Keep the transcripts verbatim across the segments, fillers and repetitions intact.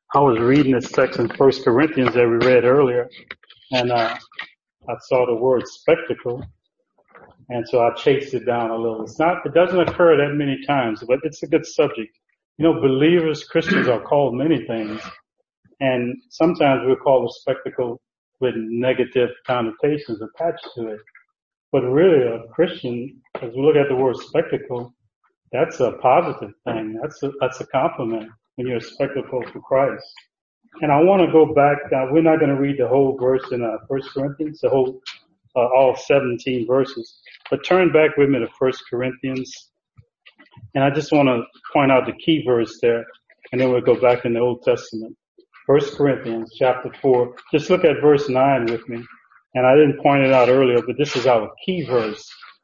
I was reading this text in First Corinthians that we read earlier, and uh, I saw the word spectacle, and so I chased it down a little. It's not, it doesn't occur that many times, but it's a good subject. You know, believers, Christians are called many things, and sometimes we're called a spectacle with negative connotations attached to it. But really, a Christian, as we look at the word spectacle, that's a positive thing. That's a, that's a compliment when you're a spectacle for Christ. And I want to go back. Uh, we're not going to read the whole verse in uh, First Corinthians, the whole, uh, all seventeen verses. But turn back with me to First Corinthians. And I just want to point out the key verse there, and then we'll go back in the Old Testament. First Corinthians chapter four. Just look at verse nine with me. And I didn't point it out earlier, but this is our key verse.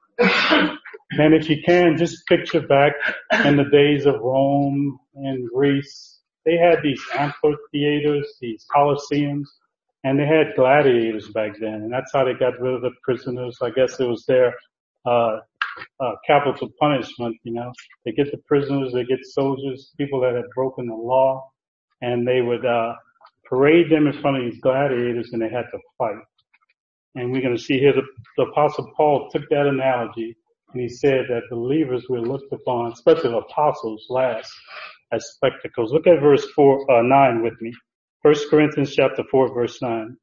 And if you can, just picture back in the days of Rome and Greece. They had these amphitheaters, these coliseums, and they had gladiators back then. And that's how they got rid of the prisoners. I guess it was their uh, uh capital punishment, you know. They get the prisoners, they get soldiers, people that had broken the law, and they would uh parade them in front of these gladiators, and they had to fight. And we're going to see here the, the Apostle Paul took that analogy, and he said that believers were looked upon, especially the apostles, last as spectacles. Look at verse four, uh, nine with me. First Corinthians chapter four, verse nine.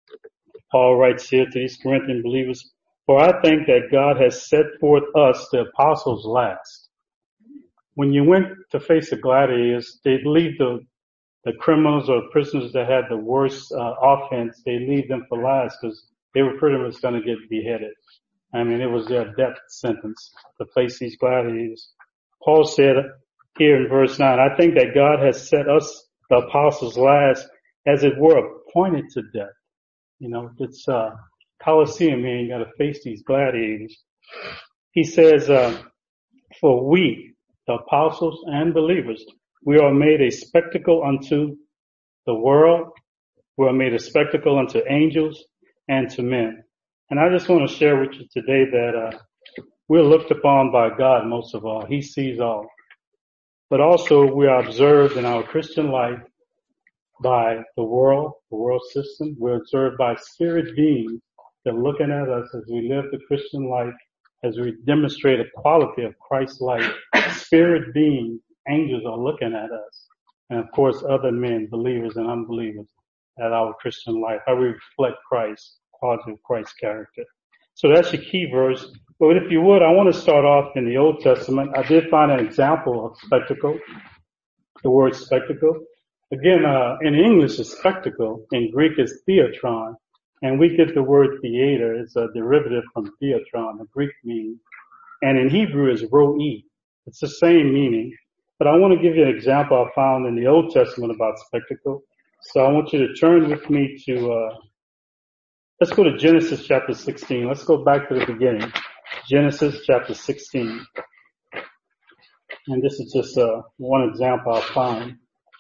Paul writes here to these Corinthian believers, "For I think that God has set forth us, the apostles, last." When you went to face the gladiators, they'd leave the the criminals or prisoners that had the worst uh, offense. They leave them for last because they were pretty much going to get beheaded. I mean, it was their death sentence to face these gladiators. Paul said here in verse nine, "I think that God has set us, the apostles, last, as it were, appointed to death." You know, it's uh Colosseum here. You got to face these gladiators. He says, uh, "For we, the apostles and believers, we are made a spectacle unto the world. We are made a spectacle unto angels and to men." And I just want to share with you today that uh we're looked upon by God most of all. He sees all. But also we are observed in our Christian life by the world, the world system. We're observed by spirit beings that are looking at us as we live the Christian life, as we demonstrate a quality of Christ's life. Spirit beings, angels are looking at us. And of course other men, believers and unbelievers, at our Christian life, how we reflect Christ, quality of Christ's character. So that's the key verse. But if you would, I want to start off in the Old Testament. I did find an example of spectacle, the word spectacle. Again, uh, in English is spectacle. In Greek is theatron. And we get the word theater. It's a derivative from theatron, the Greek meaning. And in Hebrew is roi. It's the same meaning. But I want to give you an example I found in the Old Testament about spectacle. So I want you to turn with me to, uh, let's go to Genesis chapter sixteen. Let's go back to the beginning. Genesis chapter sixteen. And this is just, uh, one example I found.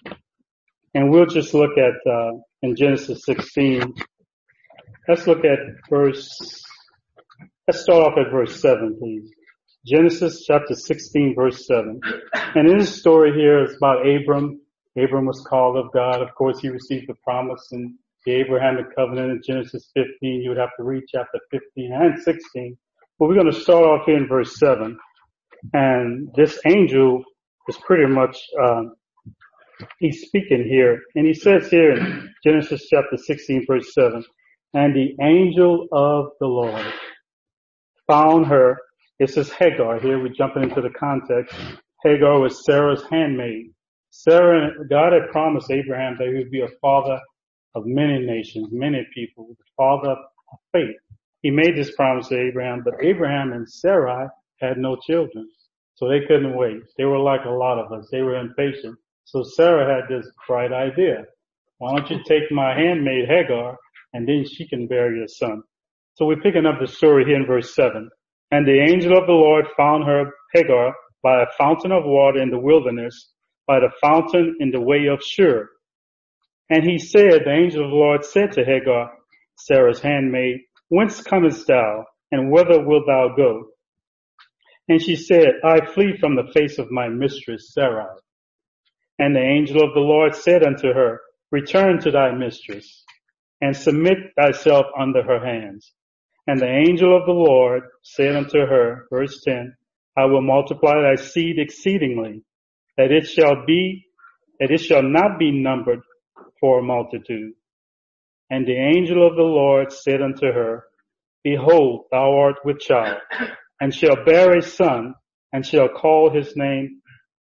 And we'll just look at, uh, in Genesis sixteen, let's look at verse, let's start off at verse seven, please. Genesis chapter sixteen, verse seven. And in this story here, it's about Abram. Abram was called of God. Of course, he received the promise and the Abrahamic covenant in Genesis fifteen. You would have to read chapter fifteen and sixteen. But we're going to start off here in verse seven. And this angel is pretty much, um, he's speaking here. And he says here in Genesis chapter sixteen, verse seven, "And the angel of the Lord found her." This is Hagar here. We're jumping into the context. Hagar was Sarah's handmaid. Sarah, God had promised Abraham that he would be a father of many nations, many people, the father of faith. He made this promise to Abraham, but Abraham and Sarai had no children, so they couldn't wait. They were like a lot of us. They were impatient. So Sarah had this bright idea. Why don't you take my handmaid Hagar, and then she can bear your son? So we're picking up the story here in verse seven. "And the angel of the Lord found her, Hagar, by a fountain of water in the wilderness, by the fountain in the way of Shur. And he said, the angel of the Lord said to Hagar, Sarah's handmaid, Whence comest thou, and whither wilt thou go? And she said, I flee from the face of my mistress Sarai. And the angel of the Lord said unto her, Return to thy mistress, and submit thyself under her hands. And the angel of the Lord said unto her, verse ten, I will multiply thy seed exceedingly, that it shall be, that it shall not be numbered for a multitude. And the angel of the Lord said unto her, Behold, thou art with child, and shall bear a son, and shall call his name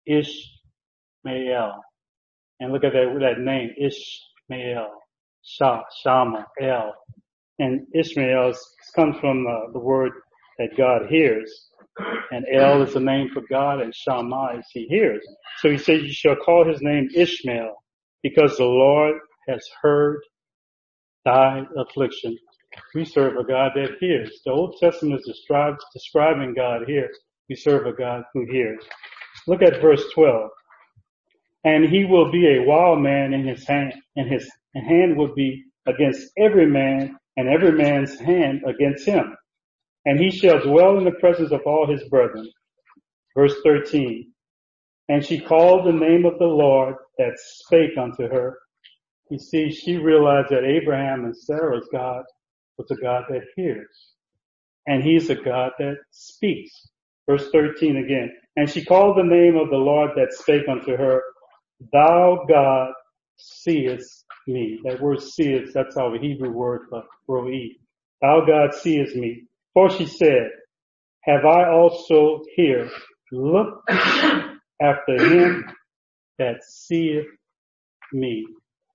Ishmael. And look at that, that name, Ishmael, Shah, Shama, El. And Ishmael comes from uh, the word that God hears. And El is the name for God, and Shama is he hears. So he says, you shall call his name Ishmael, because the Lord has heard thy affliction. We serve a God that hears. The Old Testament is described, describing God here. We serve a God who hears. Look at verse twelve. And he will be a wild man in his hand, and his hand will be against every man, and every man's hand against him. And he shall dwell in the presence of all his brethren. Verse thirteen. And she called the name of the Lord that spake unto her. You see, she realized that Abraham and Sarah's God was a God that hears. And he's a God that speaks. Verse thirteen again. And she called the name of the Lord that spake unto her, Thou God seest me. That word seest, that's our Hebrew word for ro'i. Thou God seest me. For she said, Have I also here looked after him that seeth me?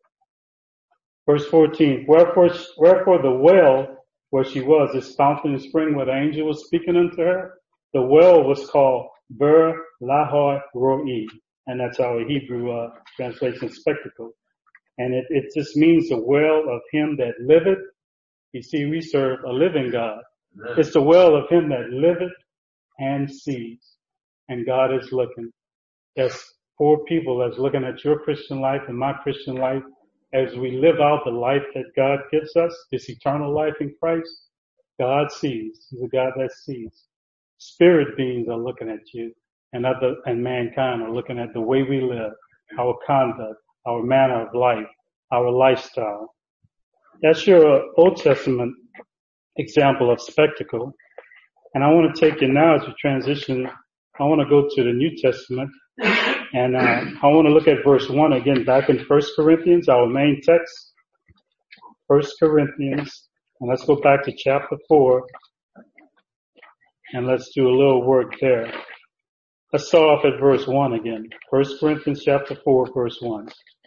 Verse fourteen, wherefore, wherefore the well where she was, this fountain and spring where the angel was speaking unto her, the well was called Ber Lahai Roi, and that's our Hebrew uh, translation, spectacle. And it, it just means the well of him that liveth. You see, we serve a living God. Amen. It's the well of him that liveth and sees. And God is looking. There's four people that's looking at your Christian life and my Christian life as we live out the life that God gives us, this eternal life in Christ. God sees. He's a God that sees. Spirit beings are looking at you, and other, and mankind are looking at the way we live, our conduct, our manner of life, our lifestyle. That's your Old Testament example of spectacle. And I want to take you now as we transition. I want to go to the New Testament, and uh, I want to look at verse one again, back in First Corinthians, our main text. First Corinthians, and let's go back to chapter four, and let's do a little work there. Let's start off at verse one again. First Corinthians chapter four, verse one.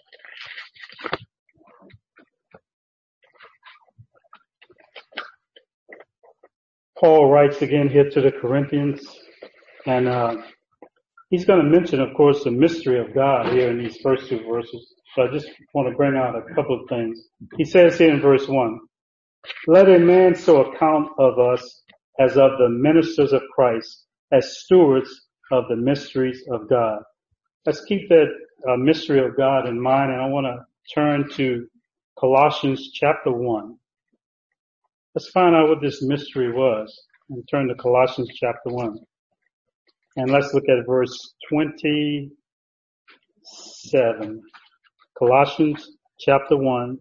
Paul writes again here to the Corinthians, and uh, he's going to mention, of course, the mystery of God here in these first two verses. So I just want to bring out a couple of things. He says here in verse one, Let a man so account of us as of the ministers of Christ, as stewards of the mysteries of God. Let's keep that uh, mystery of God in mind, and I want to turn to Colossians chapter one. Let's find out what this mystery was, and turn to Colossians chapter one. And let's look at verse twenty-seven. Colossians chapter one,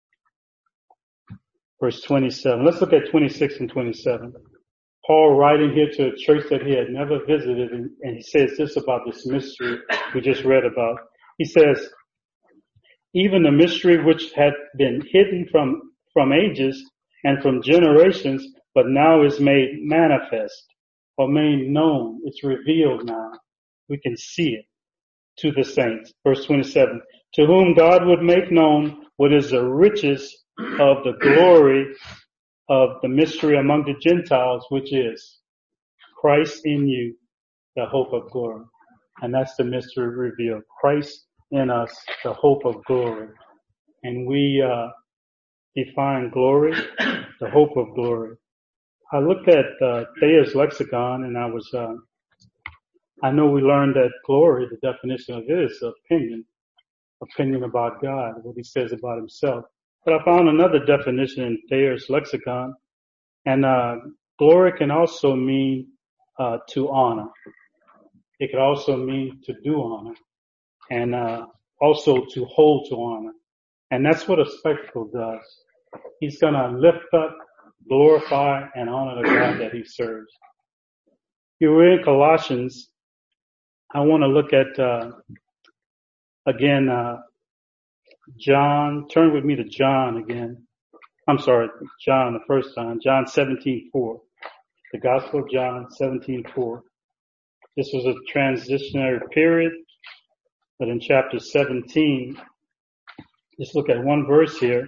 verse twenty-seven. Let's look at twenty-six and twenty-seven. Paul writing here to a church that he had never visited, and, and he says this about this mystery we just read about. He says, even the mystery which had been hidden from, from ages and from generations, but now is made manifest or made known. It's revealed now. We can see it to the saints. Verse twenty-seven, to whom God would make known what is the riches of the glory of the mystery among the Gentiles, which is Christ in you, the hope of glory. And that's the mystery revealed. Christ in us, the hope of glory. And we uh define glory, the hope of glory. I looked at uh, Thayer's lexicon, and I was, uh, I know we learned that glory, the definition of it is opinion, opinion about God, what he says about himself. But I found another definition in Thayer's lexicon, and uh, glory can also mean uh, to honor. It could also mean to do honor. and uh, also to hold to honor. And that's what a spectacle does. He's going to lift up, glorify, and honor the God that he serves. You were in Colossians. I want to look at, uh, again, uh, John. Turn with me to John again. I'm sorry, John, the first time. John seventeen four. The Gospel of John seventeen four. This was a transitionary period, but in chapter seventeen, just look at one verse here.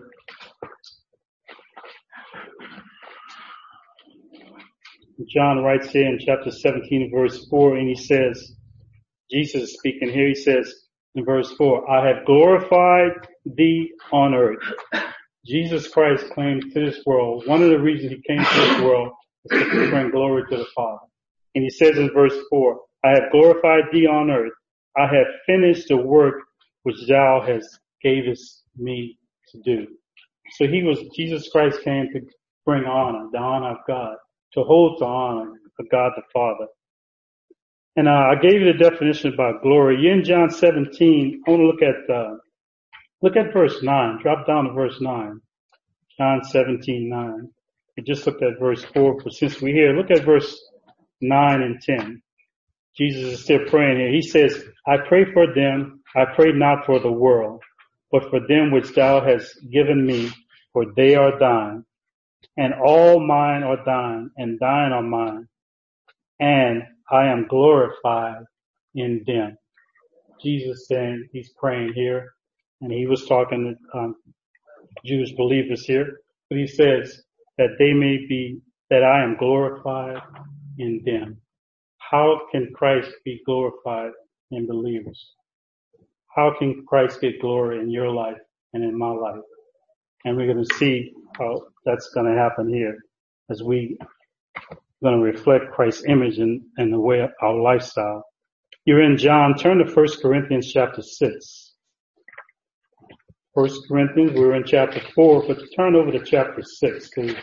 John writes here in chapter seventeen, verse four, and he says, Jesus is speaking here, he says in verse four, I have glorified thee on earth. Jesus Christ came to this world. One of the reasons he came to this world is to bring glory to the Father. And he says in verse four, I have glorified thee on earth. I have finished the work which thou hast gavest me to do. So he was, Jesus Christ came to bring honor, the honor of God, to hold to honor of God the Father. And uh, I gave you the definition about glory. In John seventeen, I want to look at, uh, look at verse nine. Drop down to verse nine. John seventeen nine. We just looked at verse four, but since we're here, look at verse nine and ten. Jesus is still praying here. He says, I pray for them. I pray not for the world, but for them which thou hast given me, for they are thine. And all mine are thine, and thine are mine. And I am glorified in them. Jesus saying, he's praying here, and he was talking to um, Jewish believers here, but he says that they may be, that I am glorified in them. How can Christ be glorified in believers? How can Christ get glory in your life and in my life? And we're going to see how that's going to happen here as we are going to reflect Christ's image in, in the way of our lifestyle. You're in John. Turn to First Corinthians chapter six. First Corinthians, we were in chapter four, but turn over to chapter six, please.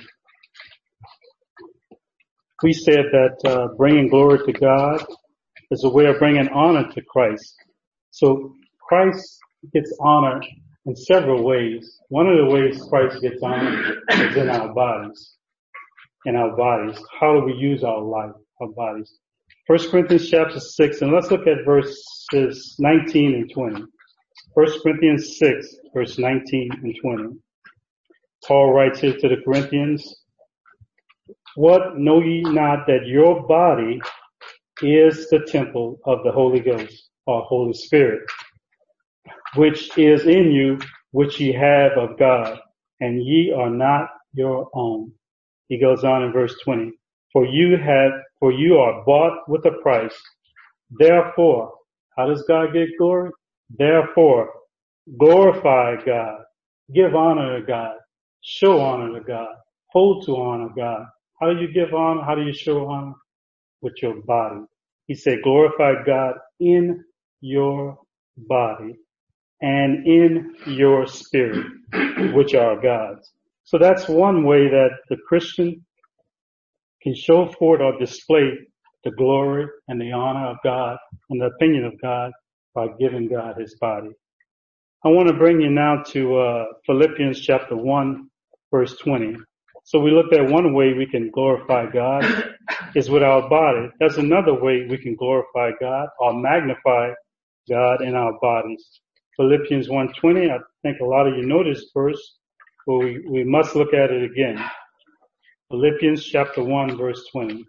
We said that uh, bringing glory to God is a way of bringing honor to Christ. So Christ gets honor in several ways. One of the ways Christ gets honor is in our bodies. In our bodies. How do we use our life, our bodies? First Corinthians chapter six, and let's look at verses nineteen and twenty. First Corinthians six, verse nineteen and twenty. Paul writes here to the Corinthians, what know ye not that your body is the temple of the Holy Ghost, or Holy Spirit, which is in you, which ye have of God, and ye are not your own. He goes on in verse twenty. For you have, for you are bought with a price. Therefore, how does God get glory? Therefore, glorify God, give honor to God, show honor to God, hold to honor God. How do you give honor? How do you show honor? With your body. He said, glorify God in your body and in your spirit, which are God's. So that's one way that the Christian can show forth or display the glory and the honor of God and the opinion of God by giving God his body. I want to bring you now to uh, Philippians chapter one, verse twenty. So we looked at one way we can glorify God is with our body. There's another way we can glorify God or magnify God in our bodies. Philippians one twenty, I think a lot of you know this verse, but we, we must look at it again. Philippians chapter one, verse twenty.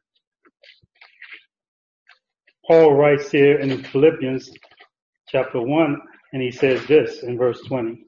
Paul writes here in Philippians chapter one, and he says this in verse twenty.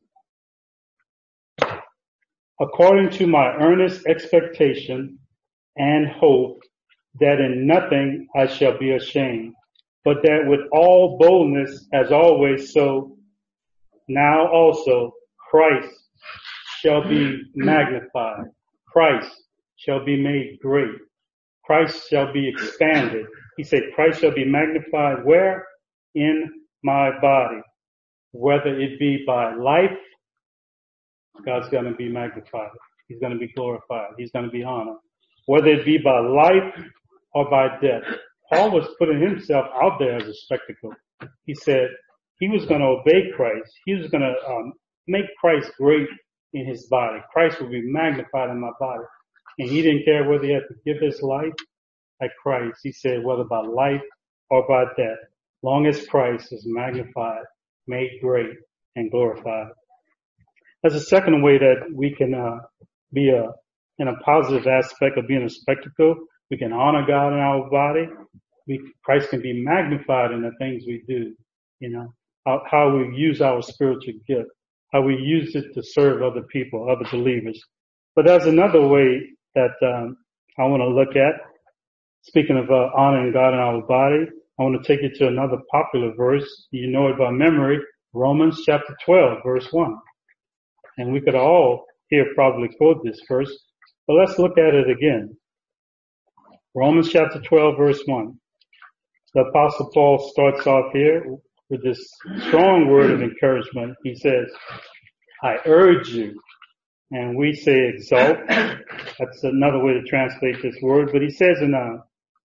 According to my earnest expectation and hope that in nothing I shall be ashamed, but that with all boldness as always so, now also Christ shall be magnified. Christ shall be made great. Christ shall be expanded. He said Christ shall be magnified where? In my body. Whether it be by life, God's going to be magnified. He's going to be glorified. He's going to be honored. Whether it be by life or by death. Paul was putting himself out there as a spectacle. He said, he was going to obey Christ. He was going to um, make Christ great in his body. Christ would be magnified in my body. And he didn't care whether he had to give his life like Christ. He said, whether by life or by death, long as Christ is magnified, made great, and glorified. That's a second way that we can uh, be a in a positive aspect of being a spectacle. We can honor God in our body. We, Christ can be magnified in the things we do. You know, how, how we use our spiritual gift, how we use it to serve other people, other believers. But there's another way that um, I want to look at. Speaking of uh, honoring God in our body, I want to take you to another popular verse. You know it by memory, Romans chapter twelve, verse one. And we could all here probably quote this verse, but let's look at it again. Romans chapter twelve, verse one. The Apostle Paul starts off here with this strong word of encouragement. He says, I urge you. And we say exalt. That's another way to translate this word. But he says in uh,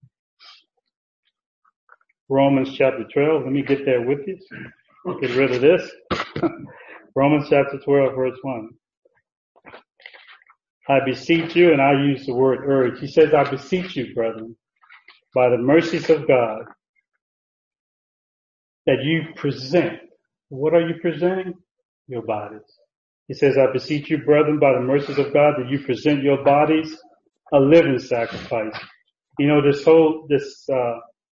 Romans chapter twelve, let me get there with you. Get rid of this. Romans chapter twelve, verse one. I beseech you, and I use the word urge. He says, I beseech you, brethren, by the mercies of God, that you present. What are you presenting? Your bodies. He says, I beseech you, brethren, by the mercies of God, that you present your bodies a living sacrifice. You know, this whole, this, uh,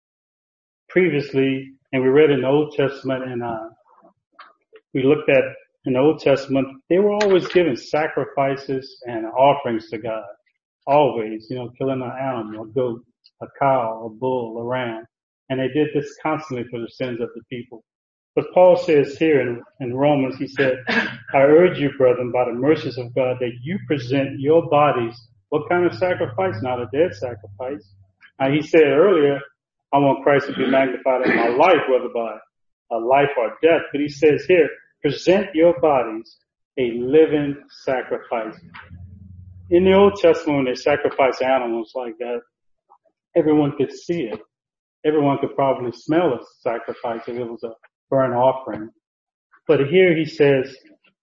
previously, and we read in the Old Testament, and, uh, we looked at in the Old Testament, they were always giving sacrifices and offerings to God. Always, you know, killing an animal, a goat, a cow, a bull, a ram. And they did this constantly for the sins of the people. But Paul says here in, in Romans, he said, I urge you, brethren, by the mercies of God, that you present your bodies. What kind of sacrifice? Not a dead sacrifice. Now, he said earlier, I want Christ to be magnified in my life, whether by a life or death. But he says here, present your bodies a living sacrifice. In the Old Testament, when they sacrificed animals like that, everyone could see it. Everyone could probably smell a sacrifice if it was a burnt offering. But here he says,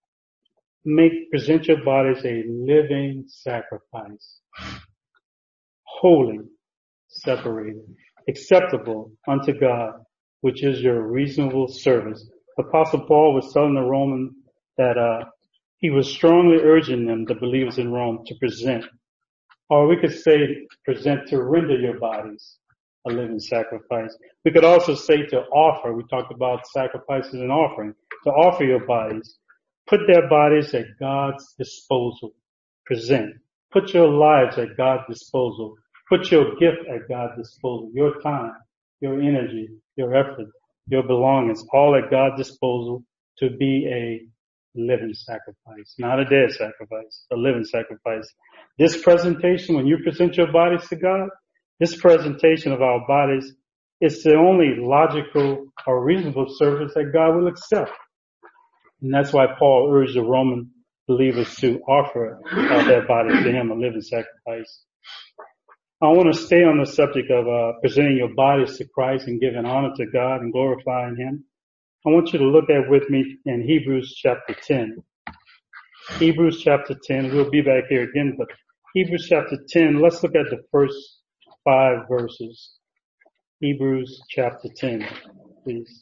make, present your bodies a living sacrifice, holy, separated, acceptable unto God, which is your reasonable service. Apostle Paul was telling the Romans that uh he was strongly urging them, the believers in Rome, to present, or we could say present, to render your bodies a living sacrifice. We could also say to offer. We talked about sacrifices and offering. To offer your bodies. Put their bodies at God's disposal. Present. Put your lives at God's disposal. Put your gift at God's disposal. Your time, your energy, your effort, your belongings, all at God's disposal to be a living sacrifice, not a dead sacrifice, a living sacrifice. This presentation, when you present your bodies to God, this presentation of our bodies is the only logical or reasonable service that God will accept. And that's why Paul urged the Roman believers to offer uh, their bodies to him, a living sacrifice. I want to stay on the subject of uh, presenting your bodies to Christ and giving honor to God and glorifying him. I want you to look at with me in Hebrews chapter ten. Hebrews chapter ten. We'll be back here again, but Hebrews chapter ten, let's look at the first five verses. Hebrews chapter ten, please.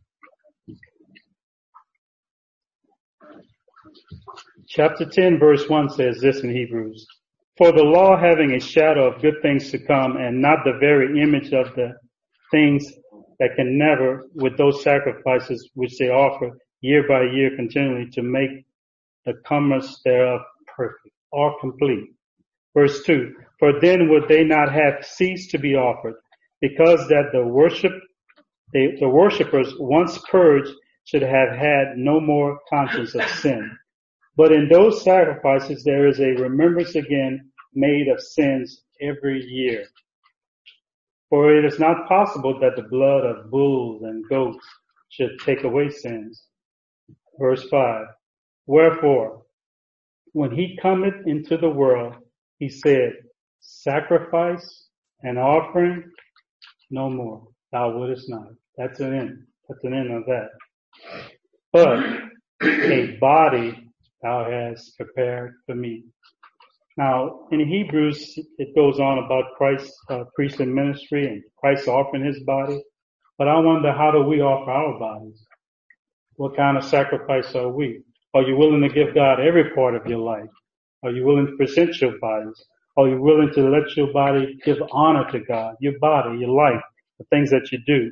Chapter ten, verse one says this in Hebrews. For the law having a shadow of good things to come and not the very image of the things that can never, with those sacrifices which they offer year by year continually to make the comers thereof perfect or complete. Verse two, for then would they not have ceased to be offered, because that the worship, they, the worshippers once purged should have had no more conscience of sin. But in those sacrifices there is a remembrance again made of sins every year. For it is not possible that the blood of bulls and goats should take away sins. Verse five, wherefore, when he cometh into the world, he said, sacrifice and offering, no more. Thou wouldest not. That's an end. That's an end of that. But a body thou hast prepared for me. Now, in Hebrews, it goes on about Christ's uh, priestly ministry and Christ offering his body. But I wonder, how do we offer our bodies? What kind of sacrifice are we? Are you willing to give God every part of your life? Are you willing to present your bodies? Are you willing to let your body give honor to God, your body, your life, the things that you do?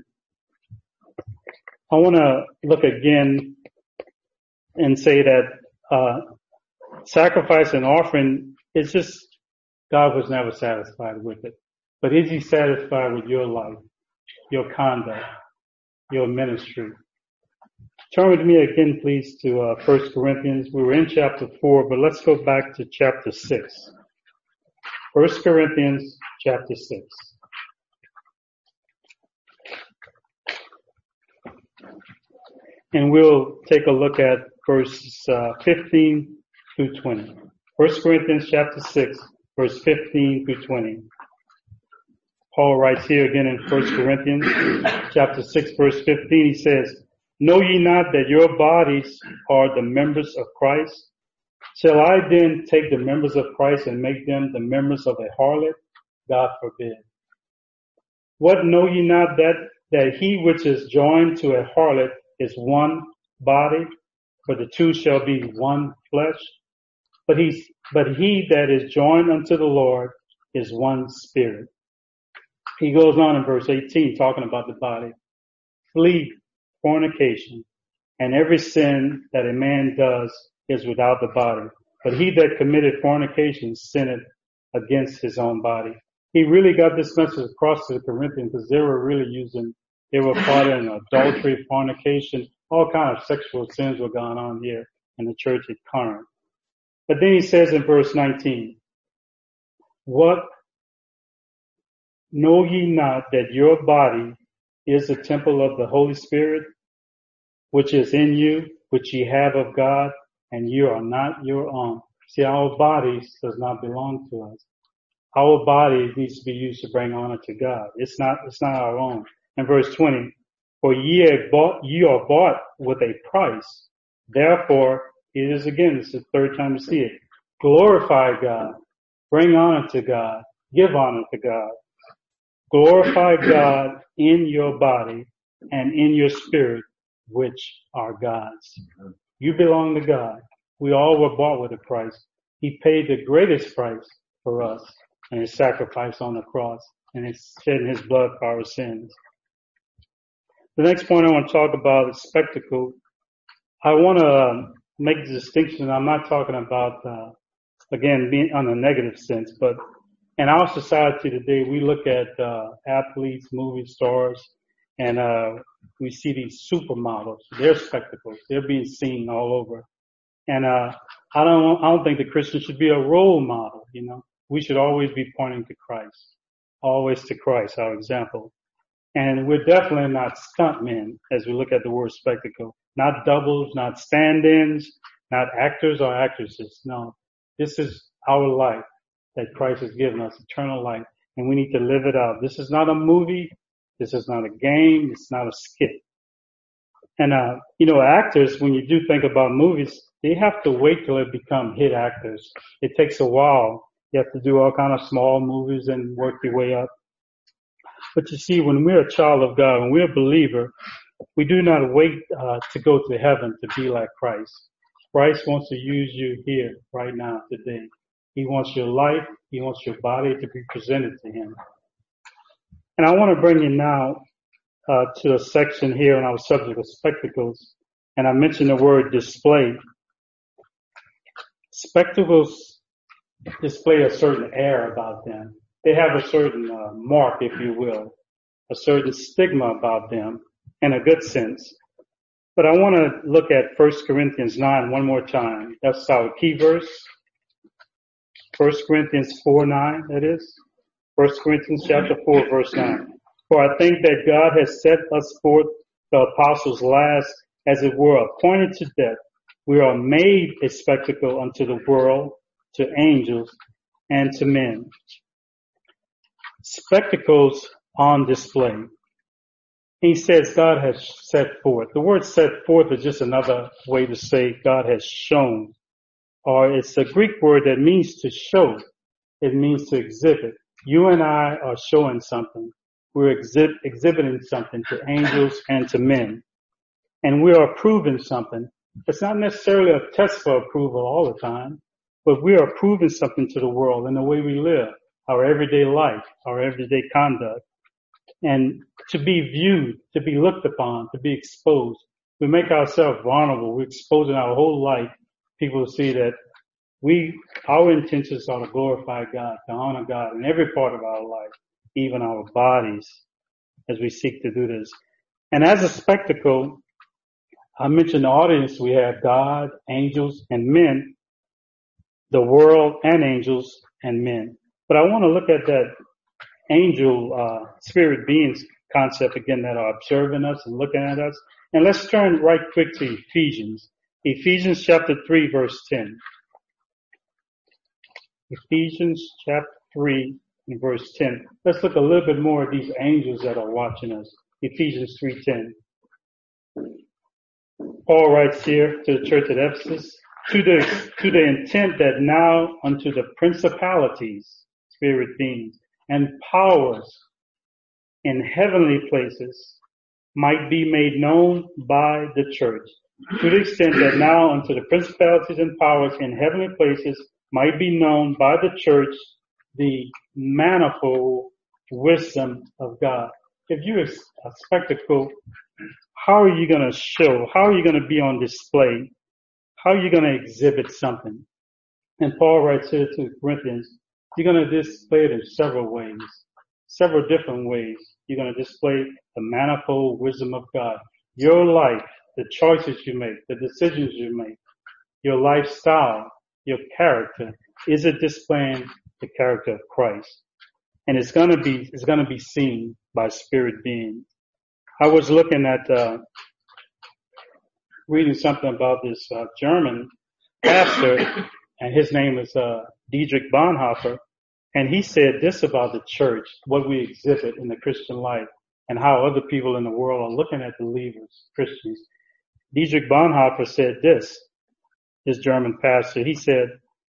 I want to look again and say that uh sacrifice and offering, it's just, God was never satisfied with it. But is he satisfied with your life, your conduct, your ministry? Turn with me again, please, to uh, First Corinthians. We were in chapter four, but let's go back to chapter six. First Corinthians chapter six. And we'll take a look at verses uh, fifteen through twenty. First Corinthians chapter six, verse fifteen through twenty. Paul writes here again in First Corinthians chapter six, verse fifteen. He says, "Know ye not that your bodies are the members of Christ? Shall I then take the members of Christ and make them the members of a harlot? God forbid. What, know ye not that, that he which is joined to a harlot is one body? For the two shall be one flesh. But he, but he that is joined unto the Lord is one spirit." He goes on in verse eighteen, talking about the body. "Flee fornication, and every sin that a man does is without the body. But he that committed fornication sinned against his own body." He really got this message across to the Corinthians, because they were really using, they were caught in adultery, fornication, all kinds of sexual sins were going on here in the church at Corinth. But then he says in verse nineteen, "What, know ye not that your body is the temple of the Holy Spirit, which is in you, which ye have of God, and you are not your own?" See, our bodies does not belong to us. Our body needs to be used to bring honor to God. It's not, it's not our own. And verse twenty, "For ye are bought, ye are bought with a price. Therefore," it is again, it's the third time to see it, "glorify God, bring honor to God, give honor to God. Glorify God in your body and in your spirit, which are God's." You belong to God. We all were bought with a price. He paid the greatest price for us in his sacrifice on the cross, and his shedding his blood for our sins. The next point I want to talk about is spectacle. I want to um, make the distinction. I'm not talking about, uh, again, being on a negative sense, but in our society today, we look at uh, athletes, movie stars, and uh, we see these supermodels. They're spectacles. They're being seen all over. And uh, I don't, I don't think the Christian should be a role model. You know, we should always be pointing to Christ, always to Christ, our example. And we're definitely not stuntmen as we look at the word spectacle. Not doubles, not stand-ins, not actors or actresses. No, this is our life that Christ has given us, eternal life, and we need to live it out. This is not a movie. This is not a game. It's not a skit. And, uh, you know, actors, when you do think about movies, they have to wait till they become hit actors. It takes a while. You have to do all kind of small movies and work your way up. But you see, when we're a child of God, when we're a believer, we do not wait uh, to go to heaven to be like Christ. Christ wants to use you here, right now, today. He wants your life. He wants your body to be presented to him. And I want to bring you now uh, to a section here on our subject of spectacles. And I mentioned the word display. Spectacles display a certain air about them. They have a certain uh, mark, if you will, a certain stigma about them in a good sense. But I want to look at First Corinthians nine one more time. That's our key verse. First Corinthians four nine, that is. First Corinthians chapter four, verse nine. "For I think that God has set us forth, the apostles last, as it were, appointed to death. We are made a spectacle unto the world, to angels, and to men." Spectacles on display. He says God has set forth. The word set forth is just another way to say God has shown, or it's a Greek word that means to show. It means to exhibit. You and I are showing something. We're exhib- exhibiting something to angels and to men. And we are proving something. It's not necessarily a test for approval all the time, but we are proving something to the world in the way we live, our everyday life, our everyday conduct. And to be viewed, to be looked upon, to be exposed. We make ourselves vulnerable. We're exposing our whole life. People see that we, our intentions are to glorify God, to honor God in every part of our life, even our bodies, as we seek to do this. And as a spectacle, I mentioned the audience, we have God, angels, and men, the world and angels and men. But I want to look at that angel, uh, spirit beings concept again that are observing us and looking at us. And let's turn right quick to Ephesians. Ephesians chapter three, verse ten. Ephesians chapter three and verse ten. Let's look a little bit more at these angels that are watching us. Ephesians three ten. Paul writes here to the church at Ephesus, to the, to the intent that now unto the principalities, spirit beings, and powers in heavenly places might be made known by the church. To the extent that now unto the principalities and powers in heavenly places might be known by the church the manifold wisdom of God. If you're a spectacle, how are you going to show? How are you going to be on display? How are you going to exhibit something? And Paul writes here to Corinthians, you're going to display it in several ways, several different ways. You're going to display the manifold wisdom of God. Your life, the choices you make, the decisions you make, your lifestyle, your character, is it displaying the character of Christ? And it's going to be, it's going to be seen by spirit beings. I was looking at, uh, reading something about this, uh, German pastor, and his name is, uh, Dietrich Bonhoeffer. And he said this about the church, what we exhibit in the Christian life, and how other people in the world are looking at believers, Christians. Dietrich Bonhoeffer said this, this German pastor, he said,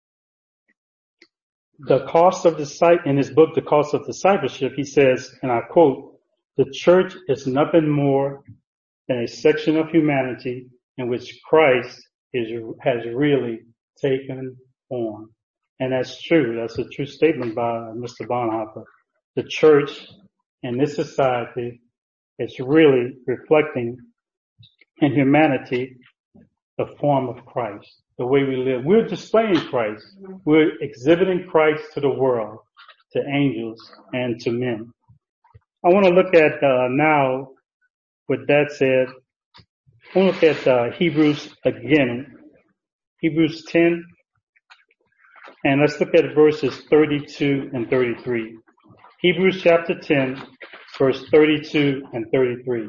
the cost of the in his book, The Cost of Discipleship, he says, and I quote, the church is nothing more than a section of humanity in which Christ is, has really taken on. And that's true. That's a true statement by Mister Bonhoeffer. The church in this society is really reflecting in humanity the form of Christ, the way we live. We're displaying Christ. We're exhibiting Christ to the world, to angels, and to men. I want to look at uh, now, with that said, I want to look at uh, Hebrews again, Hebrews ten, and let's look at verses thirty-two and thirty-three. Hebrews chapter ten, verse thirty-two and thirty-three.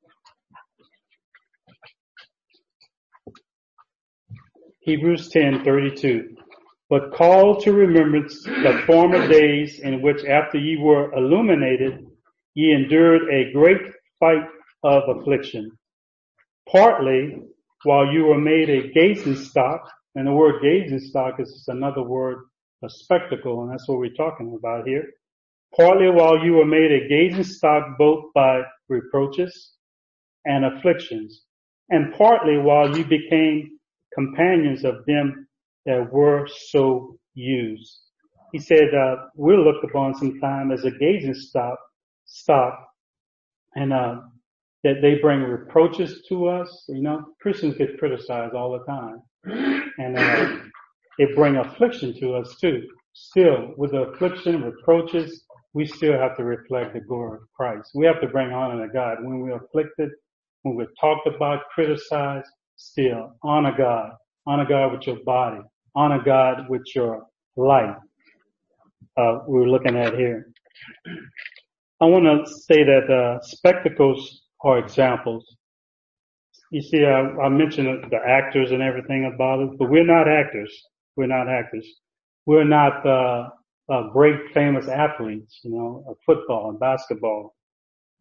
Hebrews ten, thirty-two. But call to remembrance the former days in which after ye were illuminated, ye endured a great fight of affliction, partly while you were made a gazing stock, and the word gazing stock is just another word, a spectacle, and that's what we're talking about here. Partly while you were made a gazing stock both by reproaches and afflictions, and partly while you became companions of them that were so used. He said, uh, we're looked upon sometime as a gazing stock, stock, and, uh, that they bring reproaches to us. You know, Christians get criticized all the time. And, uh, they bring affliction to us too. Still, with the affliction, reproaches, we still have to reflect the glory of Christ. We have to bring honor to God. When we're afflicted, when we're talked about, criticized, still honor God. Honor God with your body. Honor God with your life. Uh, we're looking at here. I want to say that uh, spectacles are examples. You see, I, I mentioned the actors and everything about it, but we're not actors. We're not actors. We're not uh, uh, great famous athletes, you know, of football and basketball.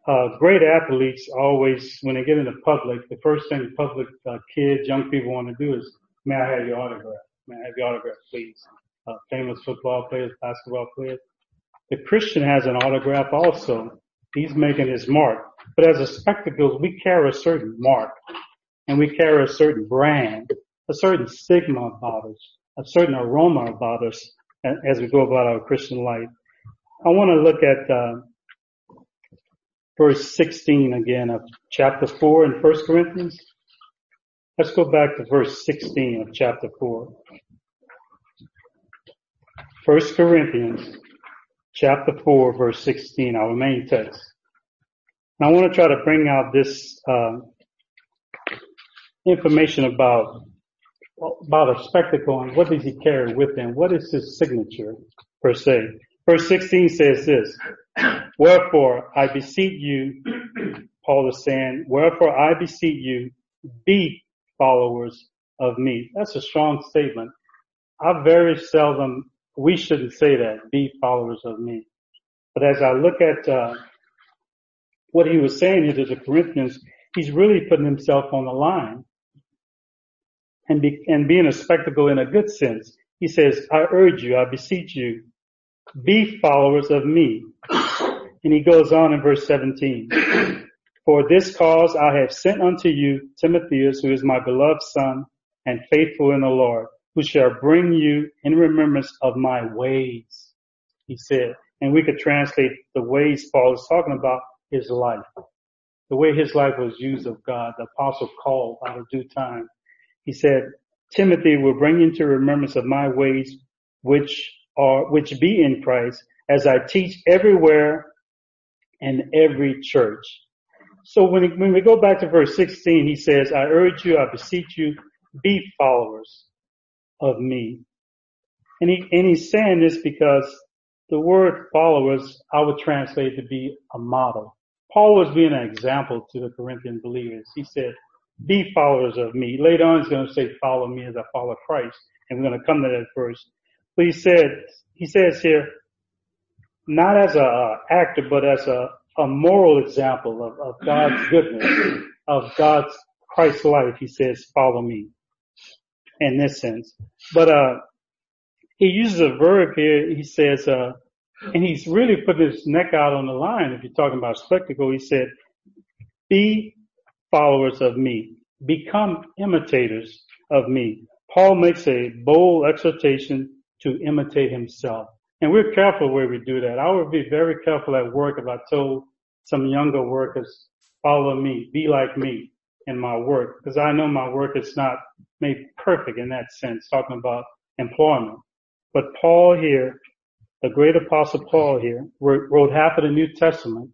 uh, great athletes always, when they get into public, the first thing public uh, kids, young people want to do is, may I have your autograph? May I have your autograph, please? Uh, famous football players, basketball players. The Christian has an autograph also. He's making his mark. But as a spectacles, we carry a certain mark, and we carry a certain brand, a certain stigma about us, a certain aroma about us as we go about our Christian life. I want to look at uh, verse sixteen again of chapter four in First Corinthians. Let's go back to verse sixteen of chapter four. First Corinthians chapter four, verse sixteen, our main text. And I want to try to bring out this uh, information about about a spectacle and what does he carry with him? What is his signature, per se? Verse sixteen says this, wherefore I beseech you, Paul is saying, wherefore I beseech you, be followers of me. That's a strong statement. I very seldom, we shouldn't say that, be followers of me. But as I look at uh, what he was saying here to the Corinthians, he's really putting himself on the line and, be, and being a spectacle in a good sense. He says, I urge you, I beseech you, be followers of me. And he goes on in verse seventeen. For this cause I have sent unto you Timotheus, who is my beloved son and faithful in the Lord, who shall bring you in remembrance of my ways, he said. And we could translate the ways Paul is talking about his life. The way his life was used of God, the apostle called out of due time. He said, Timothy will bring you into remembrance of my ways, which are, which be in Christ, as I teach everywhere in every church. So when, when we go back to verse sixteen, he says, I urge you, I beseech you, be followers of me. And he, and he's saying this because the word followers, I would translate to be a model. Paul was being an example to the Corinthian believers. He said, be followers of me. Later on, he's going to say, follow me as I follow Christ. And we're going to come to that verse. But he said, he says here, not as a uh, actor, but as a, a moral example of, of God's goodness, of God's Christ's life. He says, follow me in this sense. But, uh, he uses a verb here. He says, uh, and he's really put his neck out on the line. If you're talking about spectacle, he said, be followers of me. Become imitators of me. Paul makes a bold exhortation to imitate himself. And we're careful where we do that. I would be very careful at work if I told some younger workers, follow me, be like me in my work. Because I know my work is not made perfect in that sense, talking about employment. But Paul here, the great apostle Paul here, wrote half of the New Testament.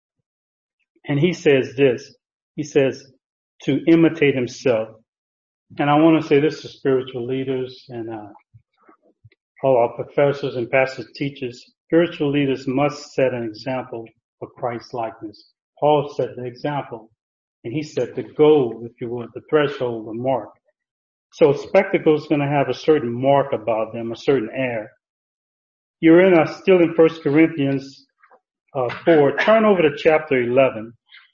And he says this, he says to imitate himself. And I want to say this to spiritual leaders and uh, all our professors and pastors, teachers. Spiritual leaders must set an example for Christ likeness. Paul set the example, and he set the goal, if you will, the threshold, the mark. So spectacle is going to have a certain mark about them, a certain air. You're in a, still in First Corinthians uh, four. Turn over to chapter eleven.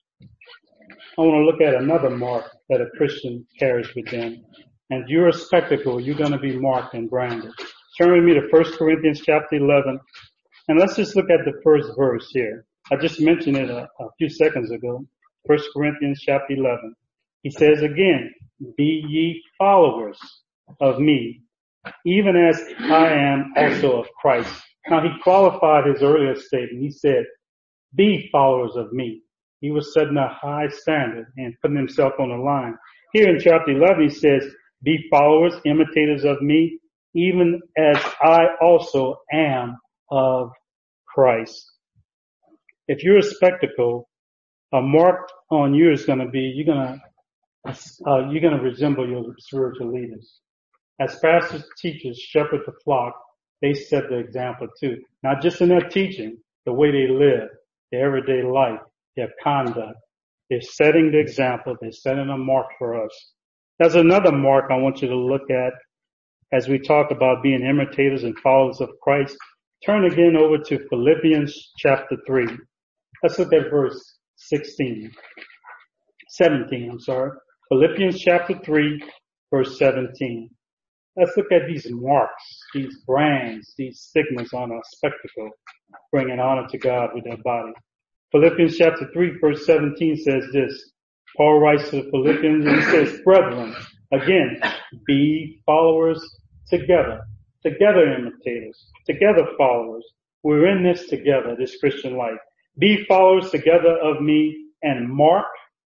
I want to look at another mark that a Christian carries with them. And if you're a spectacle, you're going to be marked and branded. Turn with me to First Corinthians chapter eleven. And let's just look at the first verse here. I just mentioned it a, a few seconds ago. First Corinthians chapter eleven. He says again, be ye followers of me, even as I am also of Christ. Now he qualified his earlier statement. He said, be followers of me. He was setting a high standard and putting himself on the line. Here in chapter eleven, he says, be followers, imitators of me, even as I also am of Christ. If you're a spectacle, a mark on you is going to be, you're going to, uh, you're going to resemble your spiritual leaders. As pastors, teachers, shepherd the flock, they set the example too. Not just in their teaching, the way they live, their everyday life, their conduct. They're setting the example. They're setting a mark for us. There's another mark I want you to look at as we talk about being imitators and followers of Christ. Turn again over to Philippians chapter three. Let's look at verse sixteen. seventeen, I'm sorry. Philippians chapter three, verse seventeen. Let's look at these marks, these brands, these stigmas on a spectacle, bringing honor to God with their body. Philippians chapter three, verse seventeen says this. Paul writes to the Philippians and he says, brethren, again, be followers together, together imitators, together followers. We're in this together, this Christian life. Be followers together of me and mark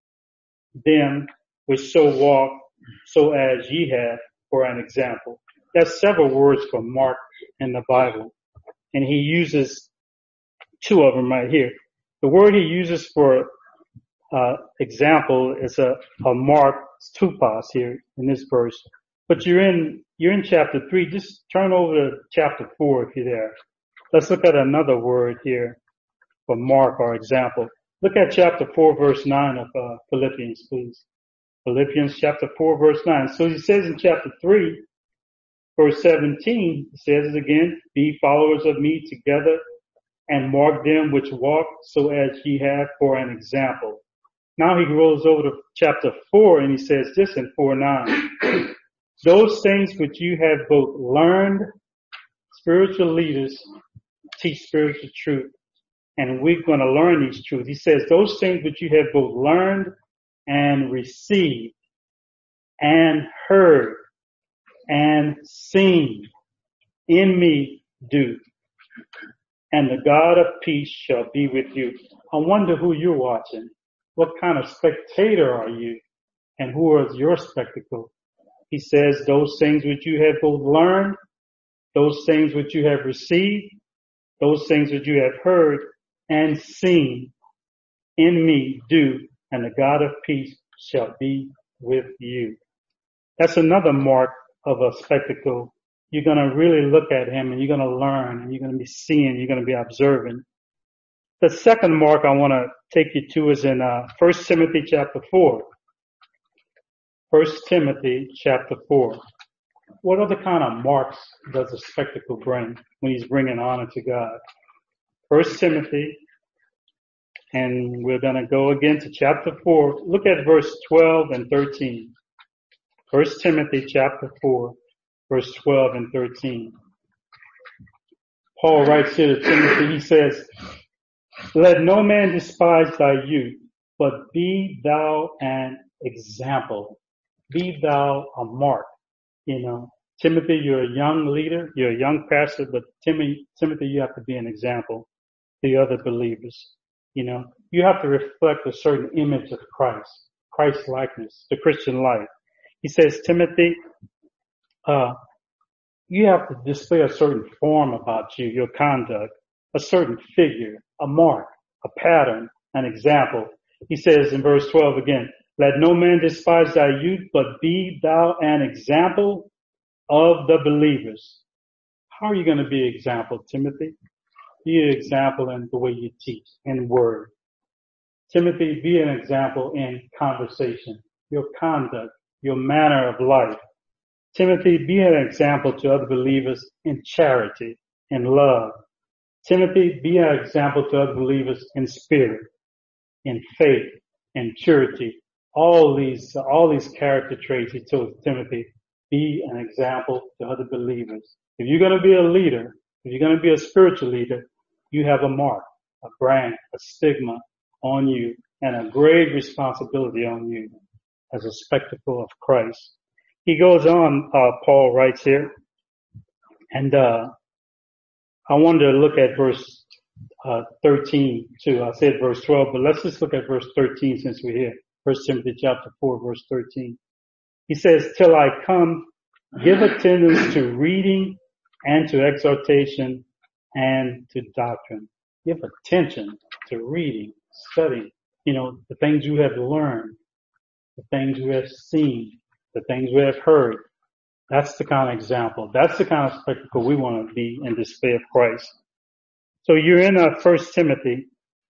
them which so walk so as ye have for an example. There's several words for mark in the Bible, and he uses two of them right here. The word he uses for uh example is a, a mark, tupos here in this verse. But you're in you're in chapter three. Just turn over to chapter four if you're there. Let's look at another word here for mark or example. Look at chapter four, verse nine of uh, Philippians, please. Philippians chapter four, verse nine. So he says in chapter three, verse seventeen, he says it again, be followers of me together and mark them which walk so as ye have for an example. Now he rolls over to chapter four and he says this in four nine. Those things which you have both learned, spiritual leaders teach spiritual truth. And we're going to learn these truths. He says, those things which you have both learned and received and heard and seen in me do. And the God of peace shall be with you. I wonder who you're watching. What kind of spectator are you? And who is your spectacle? He says, those things which you have both learned, those things which you have received, those things which you have heard and seen in me do, and the God of peace shall be with you. That's another mark of a spectacle. You're going to really look at him and you're going to learn and you're going to be seeing, you're going to be observing. The second mark I want to take you to is in uh, First Timothy chapter four. First Timothy chapter four. What other kind of marks does a spectacle bring when he's bringing honor to God? First Timothy, and we're going to go again to chapter four. Look at verse twelve and thirteen. First Timothy chapter four, verse twelve and thirteen. Paul writes here to Timothy, he says, let no man despise thy youth, but be thou an example. Be thou a mark. You know, Timothy, you're a young leader, you're a young pastor, but Timothy, Timothy, you have to be an example to the other believers. You know, you have to reflect a certain image of Christ, Christ likeness, the Christian life. He says, Timothy, uh, you have to display a certain form about you, your conduct, a certain figure, a mark, a pattern, an example. He says in verse twelve again, let no man despise thy youth, but be thou an example of the believers. How are you going to be an example, Timothy? Be an example in the way you teach, in word. Timothy, be an example in conversation, your conduct, your manner of life. Timothy, be an example to other believers in charity, in love. Timothy, be an example to other believers in spirit, in faith, in purity. All these, all these character traits he told Timothy, be an example to other believers. If you're going to be a leader, if you're going to be a spiritual leader, you have a mark, a brand, a stigma on you, and a great responsibility on you as a spectacle of Christ. He goes on, uh, Paul writes here, and uh I wanted to look at verse uh thirteen too. I said verse twelve, but let's just look at verse thirteen since we're here. First Timothy chapter four, verse thirteen. He says, till I come, give attendance to reading and to exhortation and to doctrine. Give attention to reading, studying, you know, the things you have learned, the things you have seen, the things we have heard. That's the kind of example. That's the kind of spectacle we want to be in display of Christ. So you're in uh, First Timothy,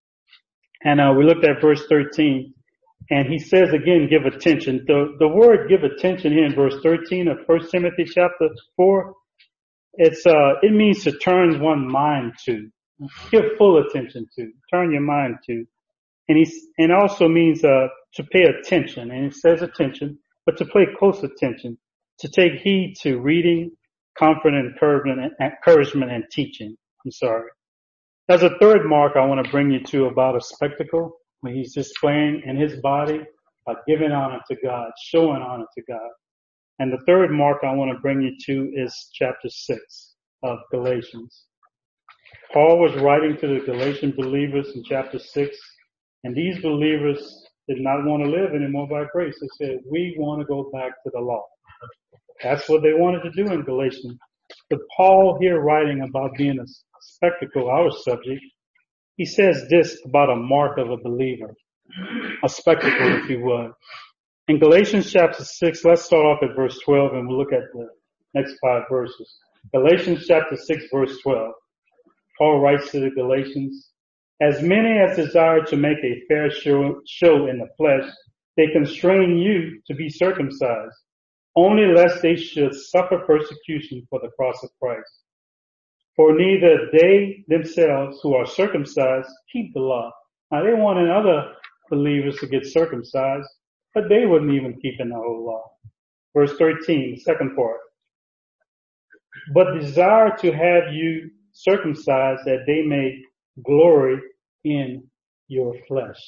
and uh, we looked at verse thirteen, and he says again, give attention. The the word give attention here in verse thirteen of First Timothy chapter four, it's uh it means to turn one's mind to, give full attention to, turn your mind to. And he, and also means, uh, to pay attention. And it says attention, but to pay close attention, to take heed to reading, comfort, and encouragement, encouragement and teaching. I'm sorry. As a third mark, I want to bring you to about a spectacle when he's displaying in his body by giving honor to God, showing honor to God. And the third mark I want to bring you to is chapter six of Galatians. Paul was writing to the Galatian believers in chapter six, and these believers did not want to live anymore by grace. They said, we want to go back to the law. That's what they wanted to do in Galatians. But Paul here writing about being a spectacle, our subject, he says this about a mark of a believer, a spectacle, if you would. In Galatians chapter six, let's start off at verse twelve and we'll look at the next five verses. Galatians chapter six, verse twelve. Paul writes to the Galatians, as many as desire to make a fair show, show in the flesh, they constrain you to be circumcised, only lest they should suffer persecution for the cross of Christ. For neither they themselves who are circumcised keep the law. Now they wanted other believers to get circumcised, but they wouldn't even keep in the whole law. Verse thirteen, second part. But desire to have you circumcised that they may glory in your flesh.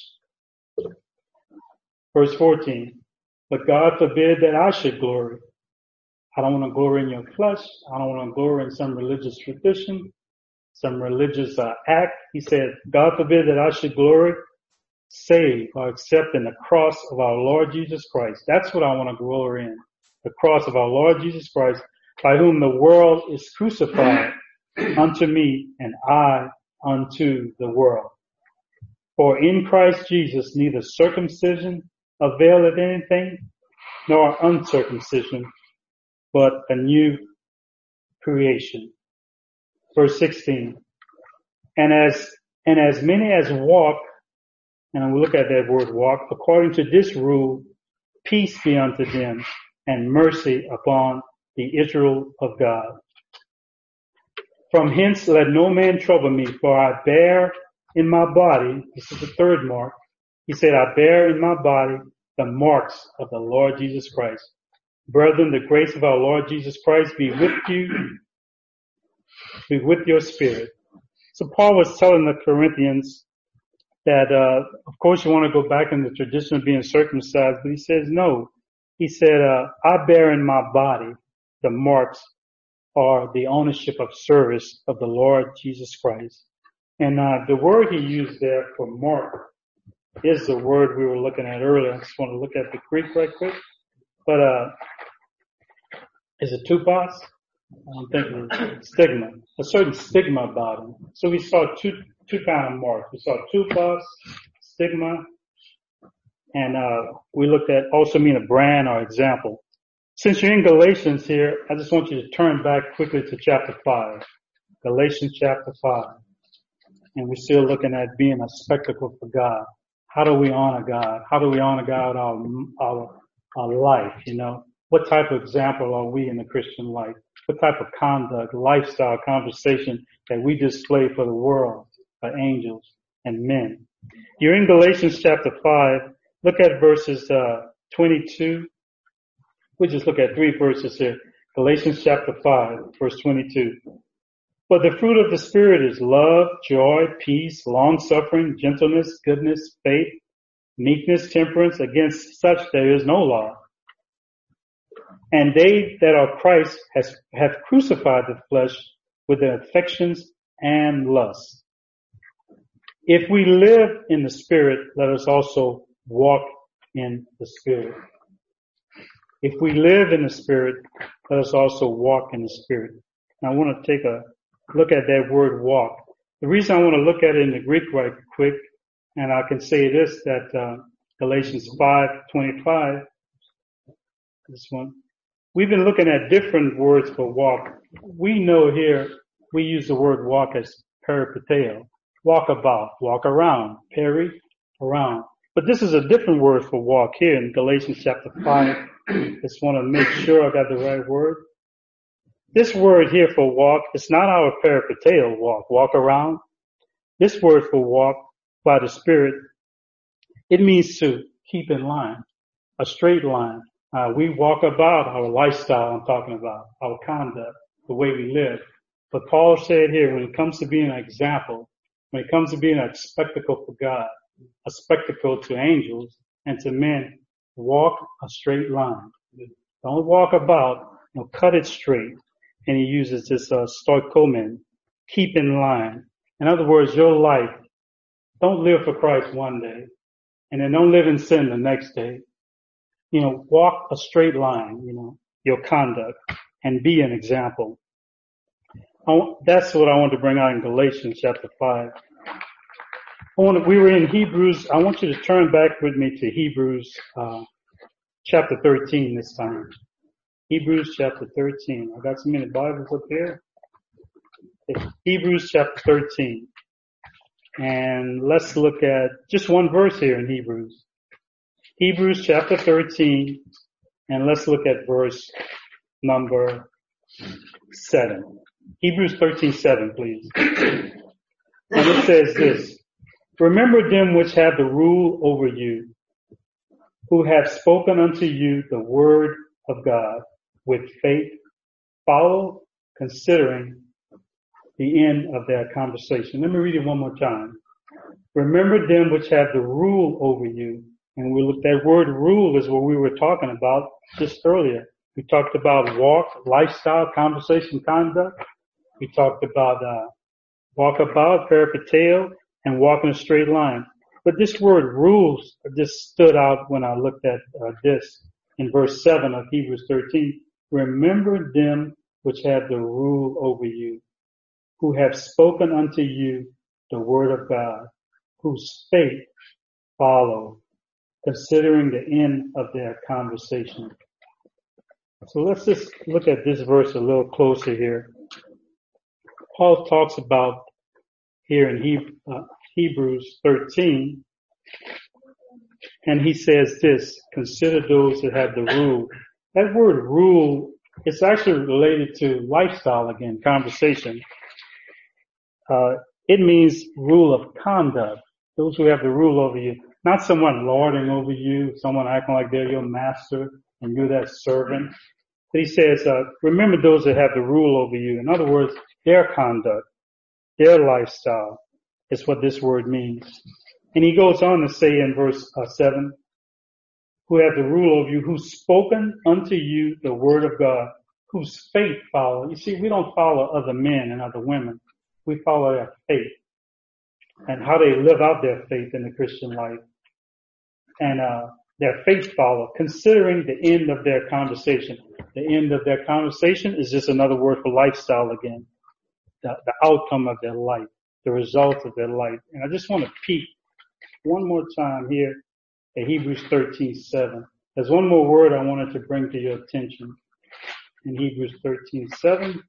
Verse fourteen. But God forbid that I should glory. I don't want to glory in your flesh. I don't want to glory in some religious tradition, some religious uh, act. He said, God forbid that I should glory, save or accept in the cross of our Lord Jesus Christ. That's what I want to glory in. The cross of our Lord Jesus Christ, by whom the world is crucified unto me and I unto the world. For in Christ Jesus neither circumcision availeth anything, nor uncircumcision, but a new creation. Verse sixteen. And as, and as many as walk, and we'll look at that word walk, according to this rule, peace be unto them, and mercy upon the Israel of God. From hence let no man trouble me, for I bear in my body, this is the third mark, he said, I bear in my body the marks of the Lord Jesus Christ. Brethren, the grace of our Lord Jesus Christ be with you, be with your spirit. So Paul was telling the Corinthians that, uh, of course you want to go back in the tradition of being circumcised, but he says no. He said, uh, I bear in my body the marks or the ownership of service of the Lord Jesus Christ. And, uh, the word he used there for mark is the word we were looking at earlier. I just want to look at the Greek right quick. But, uh, is it tupos? I'm thinking stigma. A certain stigma about him. So we saw two, two kind of marks. We saw tupos, stigma, and, uh, we looked at also mean a brand or example. Since you're in Galatians here, I just want you to turn back quickly to chapter five. Galatians chapter five. And we're still looking at being a spectacle for God. How do we honor God? How do we honor God our, our, our life, you know? What type of example are we in the Christian life? What type of conduct, lifestyle, conversation that we display for the world, for angels and men? You're in Galatians chapter five. Look at verses, uh, twenty-two. We'll just look at three verses here. Galatians chapter five, verse twenty-two. But the fruit of the Spirit is love, joy, peace, long-suffering, gentleness, goodness, faith, meekness, temperance. Against such there is no law. And they that are Christ has, have crucified the flesh with their affections and lusts. If we live in the Spirit, let us also walk in the Spirit. If we live in the Spirit, let us also walk in the Spirit. Now I want to take a look at that word walk. The reason I want to look at it in the Greek right quick, and I can say this, that uh, Galatians five twenty-five, this one, we've been looking at different words for walk. We know here we use the word walk as peripateo, walk about, walk around, peri, around. But this is a different word for walk here in Galatians chapter five. Just want to make sure I got the right word. This word here for walk is not our peripateo walk, walk around. This word for walk by the Spirit It means to keep in line, a straight line. Uh, we walk about our lifestyle, I'm talking about, our conduct, the way we live. But Paul said here, when it comes to being an example, when it comes to being a spectacle for God, a spectacle to angels and to men, walk a straight line. Don't walk about, you know, cut it straight. And he uses this uh, stoichomen, keep in line. In other words, your life, don't live for Christ one day, and then don't live in sin the next day. You know, walk a straight line, you know, your conduct, and be an example. I want, that's what I want to bring out in Galatians chapter five. I want to, we were in Hebrews. I want you to turn back with me to Hebrews uh, chapter thirteen this time. Hebrews chapter thirteen. I got so many Bibles up here. Hebrews chapter thirteen. And let's look at just one verse here in Hebrews. Hebrews chapter thirteen. And let's look at verse number seven. Hebrews thirteen seven, please. And it says this. Remember them which have the rule over you, who have spoken unto you the word of God with faith. Follow, considering the end of their conversation. Let me read it one more time. Remember them which have the rule over you. And we look, that word rule is what we were talking about just earlier. We talked about walk, lifestyle, conversation, conduct. We talked about uh, walk about, peripateo, and walk in a straight line. But this word rules just stood out when I looked at uh, this in verse seven of Hebrews thirteen. Remember them which have the rule over you, who have spoken unto you the word of God, whose faith follow, considering the end of their conversation. So let's just look at this verse a little closer here. Paul talks about here in he, uh, Hebrews thirteen, and he says this, consider those that have the rule. That word rule is actually related to lifestyle again, conversation. Uh, it means rule of conduct. Those who have the rule over you, not someone lording over you, someone acting like they're your master and you're that servant. But he says, uh, remember those that have the rule over you. In other words, their conduct, their lifestyle is what this word means. And he goes on to say in verse uh, seven, who have the rule over you, who's spoken unto you the word of God, whose faith follow. You see, we don't follow other men and other women. We follow their faith and how they live out their faith in the Christian life. And uh their faith follow, considering the end of their conversation. The end of their conversation is just another word for lifestyle again. The, the outcome of their life, the result of their life. And I just want to peek one more time here at Hebrews thirteen seven. There's one more word I wanted to bring to your attention in Hebrews thirteen seven.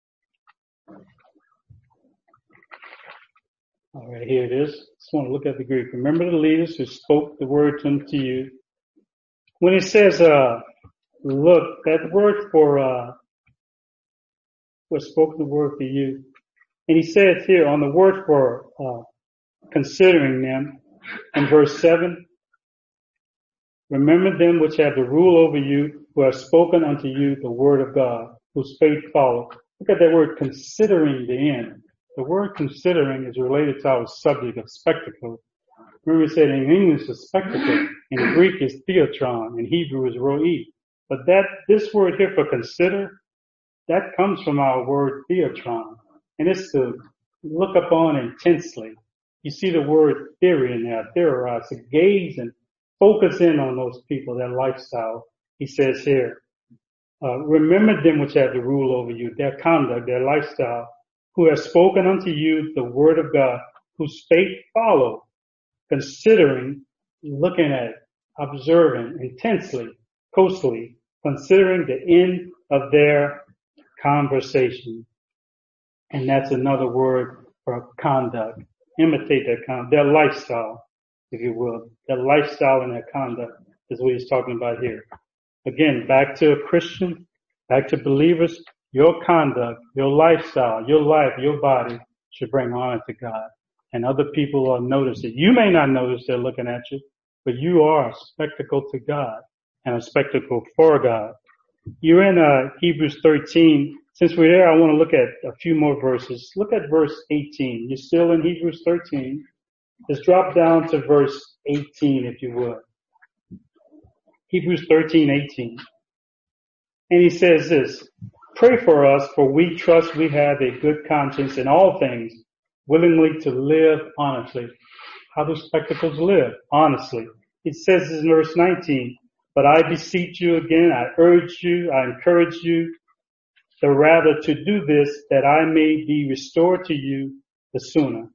All right, here it is. Just want to look at the Greek. Remember the leaders who spoke the word unto you. When it says, uh, look, that word for, uh, for spoke the word for you. And he says here on the word for, uh, considering them in verse seven, remember them which have the rule over you, who have spoken unto you the word of God, whose faith follow. Look at that word, considering the end. The word considering is related to our subject of spectacle. Remember we said in English is spectacle, in Greek is theatron, in Hebrew is roi. But that, this word here for consider, that comes from our word theatron. And it's to look upon intensely. You see the word theory in there, theorize, to gaze and focus in on those people, their lifestyle. He says here, uh, remember them which have the rule over you, their conduct, their lifestyle, who have spoken unto you the word of God, whose faith follow, considering, looking at, observing intensely, closely, considering the end of their conversation. And that's another word for conduct. Imitate their conduct, their lifestyle, if you will. Their lifestyle and their conduct is what he's talking about here. Again, back to a Christian, back to believers, your conduct, your lifestyle, your life, your body should bring honor to God. And other people will notice it. You may not notice they're looking at you, but you are a spectacle to God and a spectacle for God. You're in uh, Hebrews thirteen. Since we're there, I want to look at a few more verses. Look at verse eighteen. You're still in Hebrews thirteen. Let's drop down to verse eighteen, if you would. Hebrews thirteen, eighteen. And he says this, pray for us, for we trust we have a good conscience in all things, willingly to live honestly. How do spectacles live? Honestly. It says in verse nineteen, but I beseech you again, I urge you, I encourage you, the rather to do this, that I may be restored to you the sooner.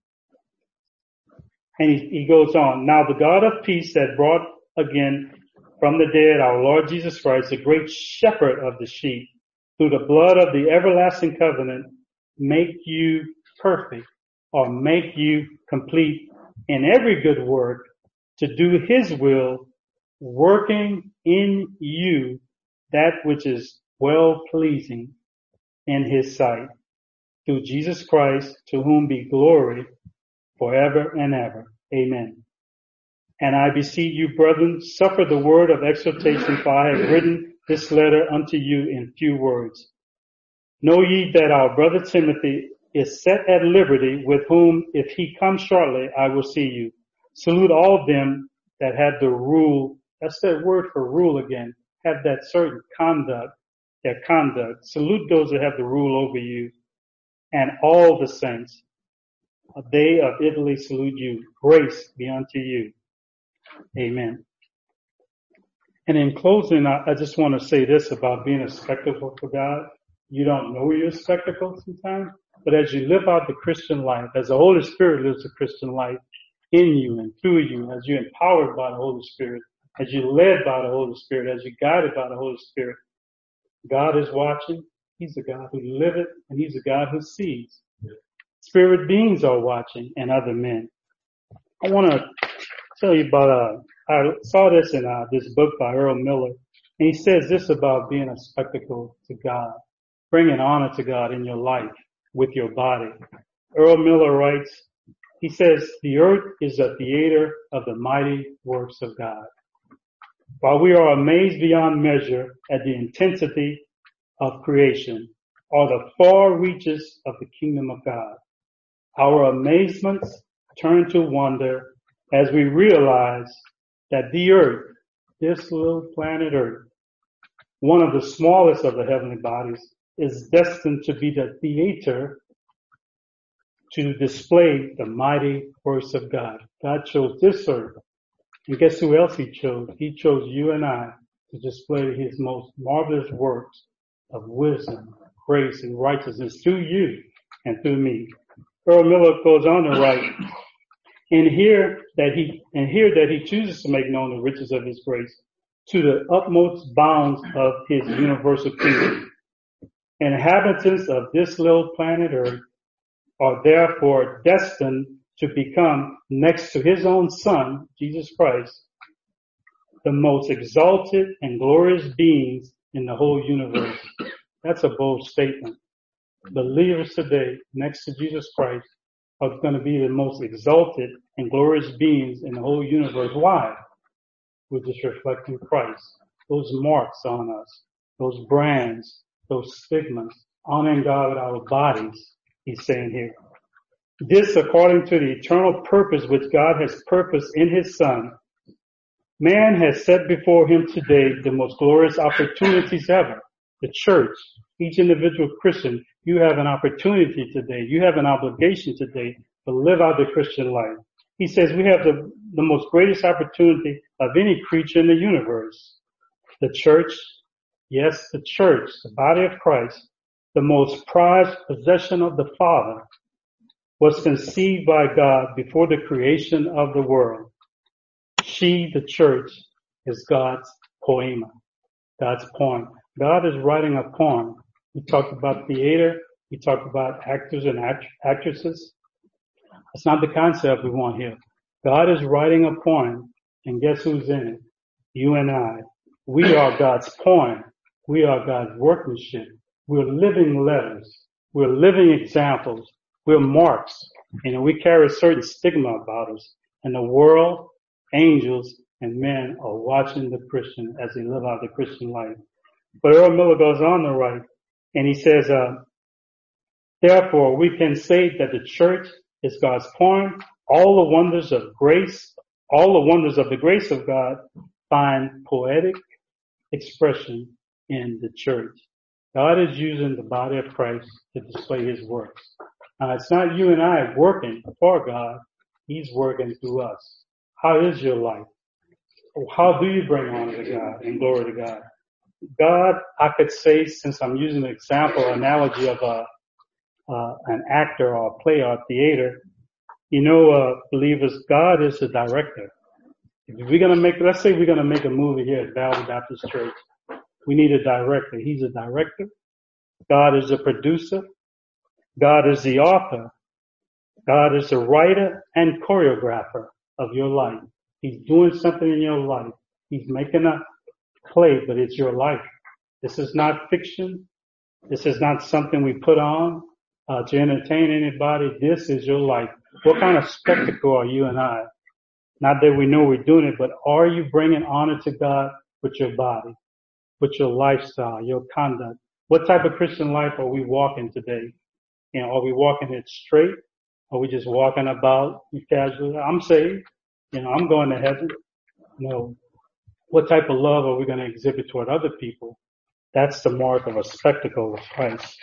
And he, he goes on, now the God of peace that brought again from the dead our Lord Jesus Christ, the great shepherd of the sheep, through the blood of the everlasting covenant, make you perfect, or make you complete in every good work, to do his will, working in you that which is well pleasing in his sight, through Jesus Christ, to whom be glory forever and ever. Amen. And I beseech you, brethren, suffer the word of exhortation, for I have written this letter unto you in few words. Know ye that our brother Timothy is set at liberty, with whom, if he come shortly, I will see you. Salute all them that have the rule. That's that word for rule again. Have that certain conduct, their conduct. Salute those that have the rule over you, and all the saints. They of Italy salute you. Grace be unto you. Amen. And in closing, I, I just want to say this about being a spectacle for God. You don't know you're a spectacle sometimes, but as you live out the Christian life, as the Holy Spirit lives the Christian life in you and through you, as you're empowered by the Holy Spirit, as you're led by the Holy Spirit, as you're guided by the Holy Spirit, God is watching. He's a God who liveth, and he's a God who sees. Spirit beings are watching, and other men. I want to tell you about, uh, I saw this in uh, this book by Earl Miller, and he says this about being a spectacle to God, bringing honor to God in your life with your body. Earl Miller writes, he says, the earth is a theater of the mighty works of God. While we are amazed beyond measure at the intensity of creation or the far reaches of the kingdom of God, our amazements turn to wonder as we realize that the earth, this little planet earth, one of the smallest of the heavenly bodies, is destined to be the theater to display the mighty works of God. God chose this earth. And guess who else he chose? He chose you and I to display his most marvelous works of wisdom, grace, and righteousness through you and through me. Earl Miller goes on to write, and here that he, and here that he chooses to make known the riches of his grace to the utmost bounds of his universal kingdom. Inhabitants of this little planet Earth are therefore destined to become, next to his own Son, Jesus Christ, the most exalted and glorious beings in the whole universe. That's a bold statement. Believers today, next to Jesus Christ, are going to be the most exalted and glorious beings in the whole universe. Why? We're just reflecting Christ. Those marks on us, those brands, those stigmas, honoring God with our bodies, he's saying here. This according to the eternal purpose which God has purposed in his Son. Man has set before him today the most glorious opportunities ever. The church, each individual Christian, you have an opportunity today. You have an obligation today to live out the Christian life. He says we have the, the most greatest opportunity of any creature in the universe. The church, yes, the church, the body of Christ, the most prized possession of the Father, was conceived by God before the creation of the world. She, the church, is God's poema, God's poem. God is writing a poem. We talked about theater. We talked about actors and act- actresses. That's not the concept we want here. God is writing a poem, and guess who's in it? You and I. We are God's poem. We are God's workmanship. We're living letters. We're living examples. We're marks. You know, we carry a certain stigma about us. And the world, angels, and men are watching the Christian as they live out the Christian life. But Earl Miller goes on to write, and he says, uh, therefore, we can say that the church is God's point. All the wonders of grace, all the wonders of the grace of God find poetic expression in the church. God is using the body of Christ to display his works. Now, it's not you and I working for God. He's working through us. How is your life? How do you bring honor to God and glory to God? God, I could say, since I'm using an example, analogy of a, uh, an actor or a play or a theater, you know, uh, believers, God is the director. If we're going to make, let's say we're going to make a movie here at Valley Baptist Church. We need a director. He's a director. God is a producer. God is the author. God is the writer and choreographer of your life. He's doing something in your life. He's making a play, but it's your life. This is not fiction. This is not something we put on uh, to entertain anybody. This is your life. What kind of spectacle are you and I? Not that we know we're doing it, but are you bringing honor to God with your body, with your lifestyle, your conduct? What type of Christian life are we walking today? You know, are we walking it straight? Are we just walking about casually? I'm saved. You know, I'm going to heaven. No. What type of love are we going to exhibit toward other people? That's the mark of a spectacle of Christ.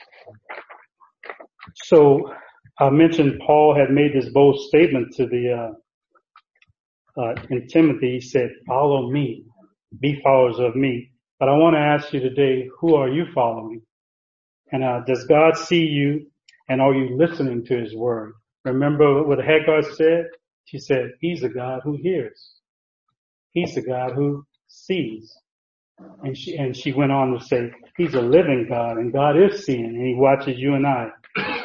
So I mentioned Paul had made this bold statement to the, uh, uh, in Timothy. He said, follow me, be followers of me. But I want to ask you today, who are you following? And, uh, does God see you, and are you listening to his word? Remember what Hagar said? She said, he's a God who hears. He's a God who sees. And she, and she went on to say, he's a living God, and God is seeing, and he watches you and I.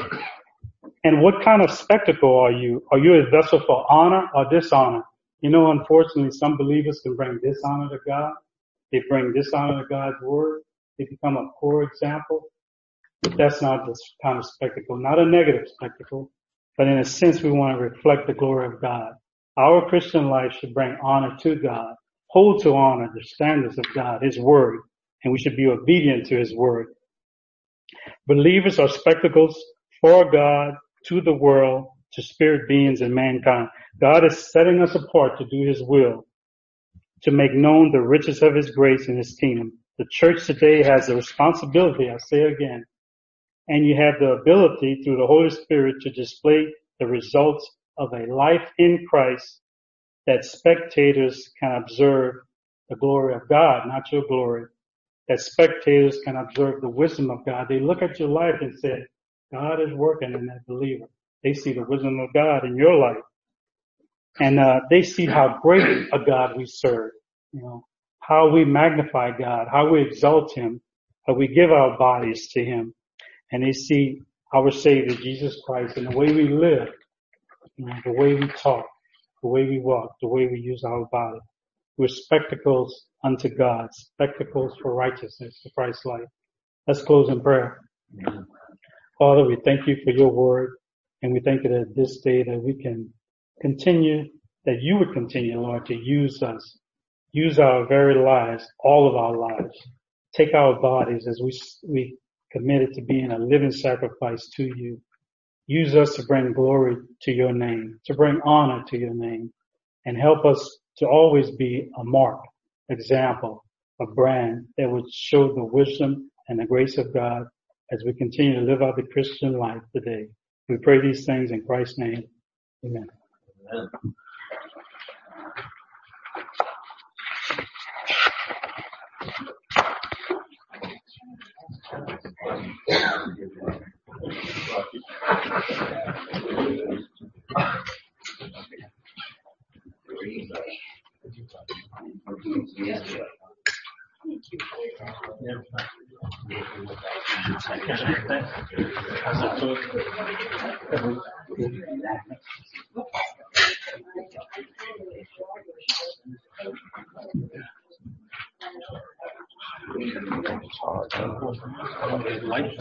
And what kind of spectacle are you? Are you a vessel for honor or dishonor? You know, unfortunately, some believers can bring dishonor to God. They bring dishonor to God's word. They become a poor example. But that's not the kind of spectacle, not a negative spectacle, but in a sense, we want to reflect the glory of God. Our Christian life should bring honor to God, hold to honor the standards of God, his word, and we should be obedient to his word. Believers are spectacles for God, to the world, to spirit beings and mankind. God is setting us apart to do his will, to make known the riches of his grace in his kingdom. The church today has the responsibility, I say again, and you have the ability through the Holy Spirit to display the results of a life in Christ that spectators can observe the glory of God, not your glory. That spectators can observe the wisdom of God. They look at your life and say, God is working in that believer. They see the wisdom of God in your life. And uh they see how great a God we serve, you know, how we magnify God, how we exalt him, how we give our bodies to him. And they see our Savior, Jesus Christ, and the way we live, you know, the way we talk, the way we walk, the way we use our body. We're spectacles unto God, spectacles for righteousness, for Christ's life. Let's close in prayer. Amen. Father, we thank you for your word, and we thank you that this day that we can continue, that you would continue, Lord, to use us, use our very lives, all of our lives. Take our bodies as we, we committed to being a living sacrifice to you. Use us to bring glory to your name, to bring honor to your name, and help us to always be a mark, example, a brand that would show the wisdom and the grace of God as we continue to live out the Christian life today. We pray these things in Christ's name. Amen. Amen.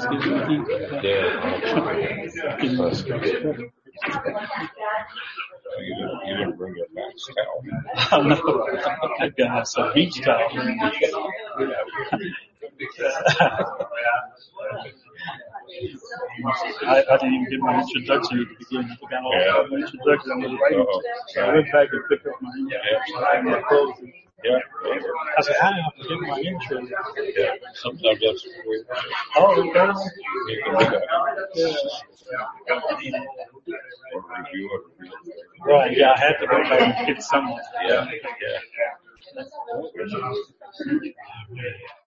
Yeah. You didn't, you didn't bring a nice towel. Oh no, I've got some beach towel. I, I didn't even get my introduction at the beginning. I forgot all about my introduction. I was writing. So I went back and picked up my, my clothes. Yeah. I said, how did I forget my intro? Yeah. Sometimes that's weird. Oh, okay. You can do that. Yeah. Or review it. Right, yeah, I had to go back and get someone. Yeah, yeah.